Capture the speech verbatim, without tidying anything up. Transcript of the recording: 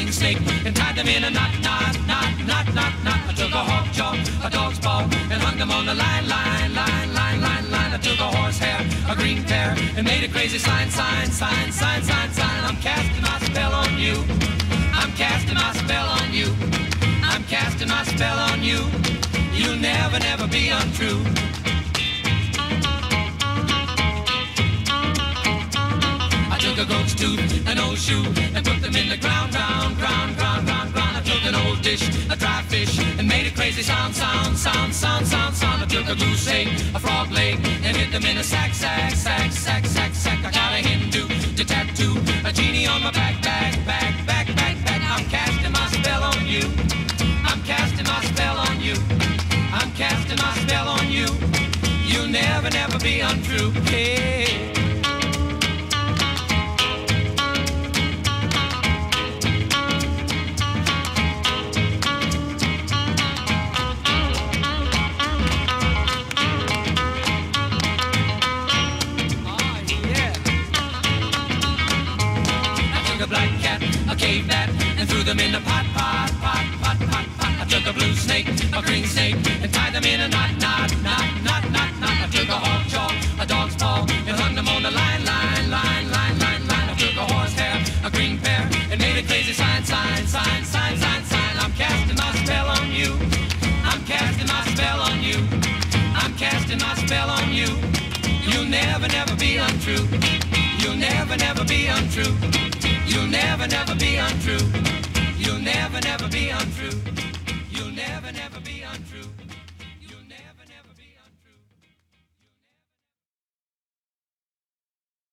green snake, and tied them in a knot, knot, knot, knot, knot, knot. I took a hawk jaw, a dog's paw, and hung them on the line, line, line, line, line, line. I took a horsehair, a green pear, and made a crazy sign, sign, sign, sign, sign, sign. I'm casting my spell on you. I'm casting my spell on you. I'm casting my spell on you. You'll never, never be untrue. I took a goat's tooth, an old shoe, and put them in the ground, ground, ground, ground, ground, ground. I took an old dish, a dry fish, and made a crazy sound, sound, sound, sound, sound, sound. I took a goose egg, a frog leg, and hit them in a sack, sack, sack, sack, sack, sack. I got a Hindu to tattoo, a genie on my back, back, back, back, back, back. I'm casting my spell on you. I'm casting my spell on you. I'm casting my spell on you. You'll never, never be untrue. Hey. A black cat, a cave bat, and threw them in the pot, pot, pot, pot, pot, pot. I took a blue snake, a green snake, and tied them in a knot, knot, knot, knot, knot, knot. I took a hawk jaw, a dog's paw, and hung them on the line, line, line, line, line, line. I took a horsehair, a green pear, and made a crazy sign, sign, sign, sign, sign, sign. I'm casting my spell on you. I'm casting my spell on you. I'm casting my spell on you. You'll never, never be untrue. You'll never, never be untrue. You'll never, never be untrue. You'll never, never be untrue. You'll never, never be untrue.